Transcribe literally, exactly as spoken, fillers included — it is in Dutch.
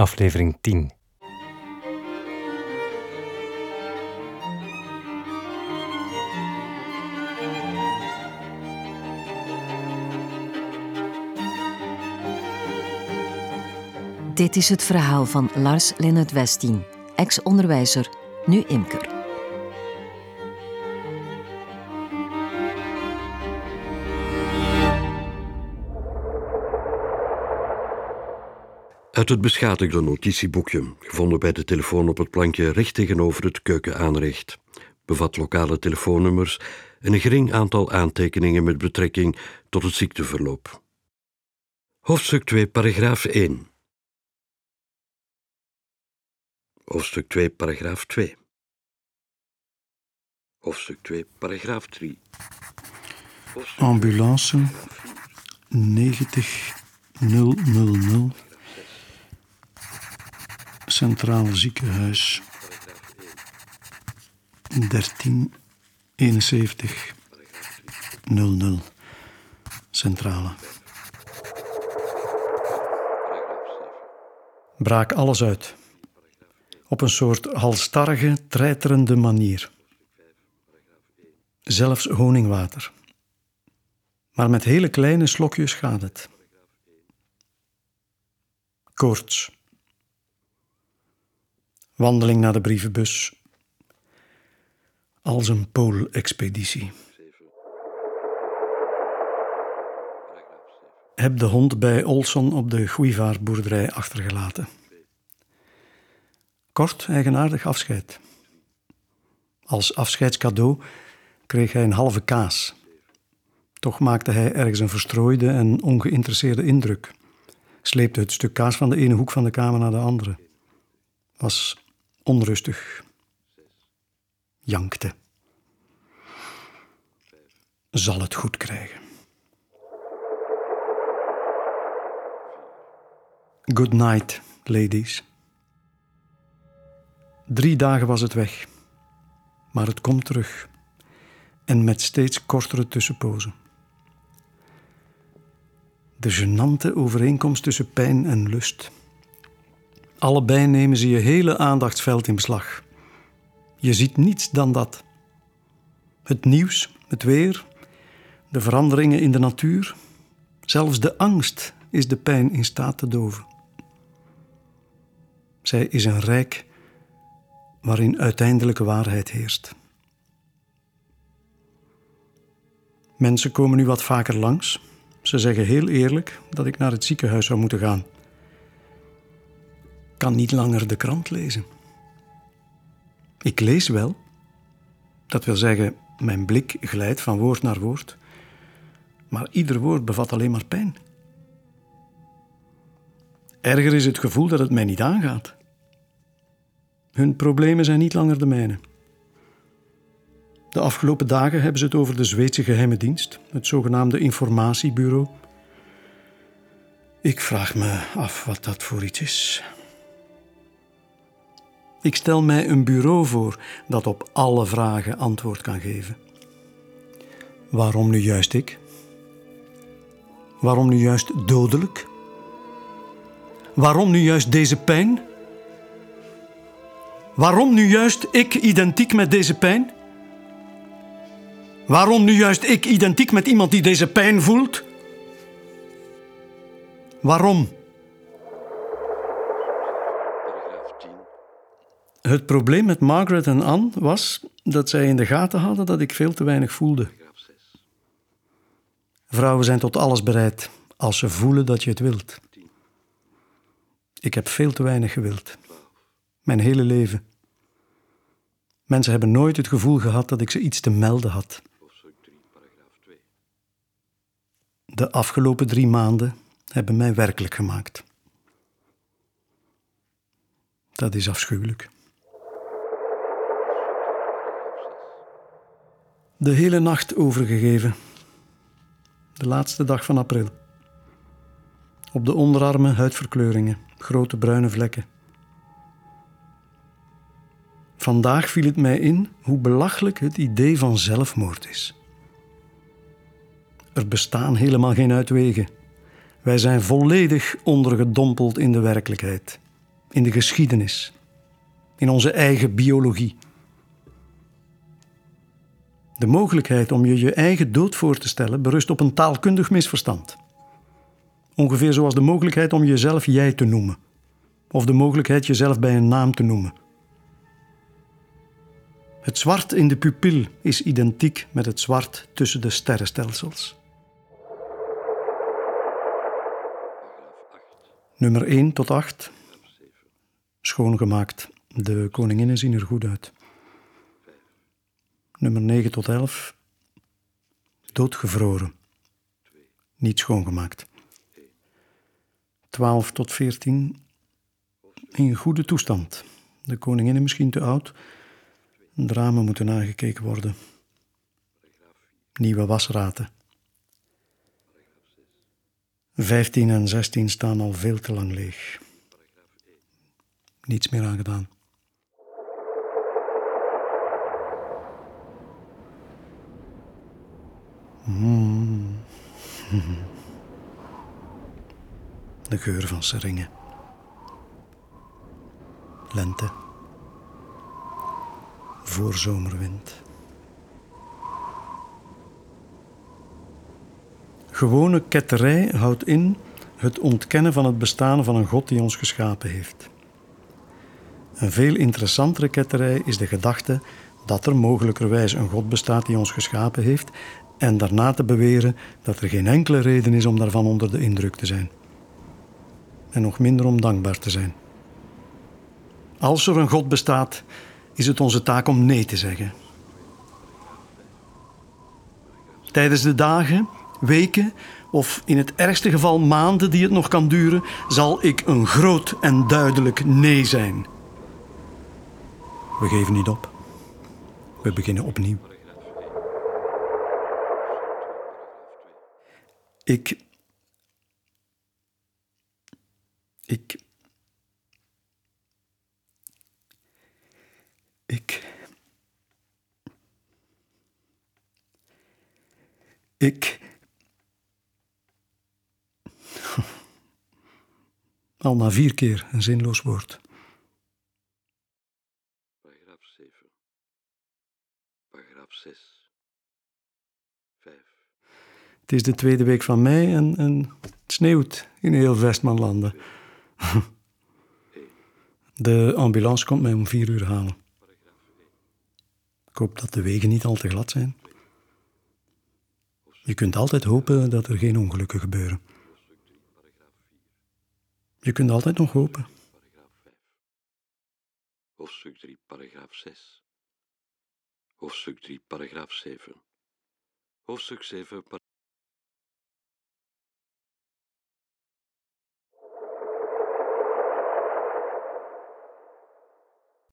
aflevering tien. Dit is het verhaal van Lars Lennart Westien, ex-onderwijzer, nu imker. Uit het beschadigde notitieboekje, gevonden bij de telefoon op het plankje recht tegenover het keukenaanrecht, bevat lokale telefoonnummers en een gering aantal aantekeningen met betrekking tot het ziekteverloop. Hoofdstuk twee, paragraaf één. Hoofdstuk twee, paragraaf twee. Hoofdstuk twee, paragraaf drie. Hoofdstuk Ambulance negentig nul nul nul. Centraal ziekenhuis dertien eenenzeventig nul nul. Centrale. Braak alles uit. Op een soort halstarrige, treiterende manier. Zelfs honingwater. Maar met hele kleine slokjes gaat het. Koorts. Wandeling naar de brievenbus. Als een poolexpeditie. Heb de hond bij Olson op de Guivaar-boerderij achtergelaten. Kort, eigenaardig afscheid. Als afscheidscadeau kreeg hij een halve kaas. Toch maakte hij ergens een verstrooide en ongeïnteresseerde indruk. Sleepte het stuk kaas van de ene hoek van de kamer naar de andere. Was onrustig. Jankte. Zal het goed krijgen. Good night, ladies. Drie dagen was het weg. Maar het komt terug. En met steeds kortere tussenpozen. De gênante overeenkomst tussen pijn en lust. Allebei nemen ze je hele aandachtsveld in beslag. Je ziet niets dan dat. Het nieuws, het weer, de veranderingen in de natuur. Zelfs de angst is de pijn in staat te doven. Zij is een rijk waarin uiteindelijke waarheid heerst. Mensen komen nu wat vaker langs. Ze zeggen heel eerlijk dat ik naar het ziekenhuis zou moeten gaan. Kan niet langer de krant lezen. Ik lees wel. Dat wil zeggen, mijn blik glijdt van woord naar woord. Maar ieder woord bevat alleen maar pijn. Erger is het gevoel dat het mij niet aangaat. Hun problemen zijn niet langer de mijne. De afgelopen dagen hebben ze het over de Zweedse geheime dienst, het zogenaamde informatiebureau. Ik vraag me af wat dat voor iets is. Ik stel mij een bureau voor dat op alle vragen antwoord kan geven. Waarom nu juist ik? Waarom nu juist dodelijk? Waarom nu juist deze pijn? Waarom nu juist ik identiek met deze pijn? Waarom nu juist ik identiek met iemand die deze pijn voelt? Waarom? Het probleem met Margaret en Anne was dat zij in de gaten hadden dat ik veel te weinig voelde. Vrouwen zijn tot alles bereid als ze voelen dat je het wilt. Ik heb veel te weinig gewild. Mijn hele leven. Mensen hebben nooit het gevoel gehad dat ik ze iets te melden had. De afgelopen drie maanden hebben mij werkelijk gemaakt. Dat is afschuwelijk. De hele nacht overgegeven. De laatste dag van april. Op de onderarmen huidverkleuringen, grote bruine vlekken. Vandaag viel het mij in hoe belachelijk het idee van zelfmoord is. Er bestaan helemaal geen uitwegen. Wij zijn volledig ondergedompeld in de werkelijkheid. in de geschiedenis, in onze eigen biologie. De mogelijkheid om je je eigen dood voor te stellen berust op een taalkundig misverstand. Ongeveer zoals de mogelijkheid om jezelf jij te noemen, of de mogelijkheid jezelf bij een naam te noemen. Het zwart in de pupil is identiek met het zwart tussen de sterrenstelsels. Nummer één tot acht. Schoongemaakt. De koninginnen zien er goed uit. Nummer negen tot elf. Doodgevroren. Niet schoongemaakt. twaalf tot veertien. In goede toestand. De koninginnen misschien te oud. De ramen moeten nagekeken worden. Nieuwe wasraten. vijftien en zestien staan al veel te lang leeg. Niets meer aan gedaan. Mm. De geur van seringen. Lente. Voorzomerwind. Gewone ketterij houdt in het ontkennen van het bestaan van een God die ons geschapen heeft. Een veel interessantere ketterij is de gedachte dat er mogelijkerwijs een God bestaat die ons geschapen heeft en daarna te beweren dat er geen enkele reden is om daarvan onder de indruk te zijn. En nog minder om dankbaar te zijn. Als er een God bestaat, is het onze taak om nee te zeggen. Tijdens de dagen, weken of in het ergste geval maanden die het nog kan duren, zal ik een groot en duidelijk nee zijn. We geven niet op. We beginnen opnieuw. Ik... Ik... Ik... Ik... Al na vier keer een zinloos woord. Paragraaf zeven. Paragraaf zes. vijf. Het is de tweede week van mei en, en het sneeuwt in heel Vestmanlanden. De ambulance komt mij om vier uur halen. Ik hoop dat de wegen niet al te glad zijn. Je kunt altijd hopen dat er geen ongelukken gebeuren. Je kunt altijd nog hopen. Hoofdstuk drie, paragraaf zes. Hoofdstuk drie, paragraaf zeven. Hoofdstuk zeven, paragraaf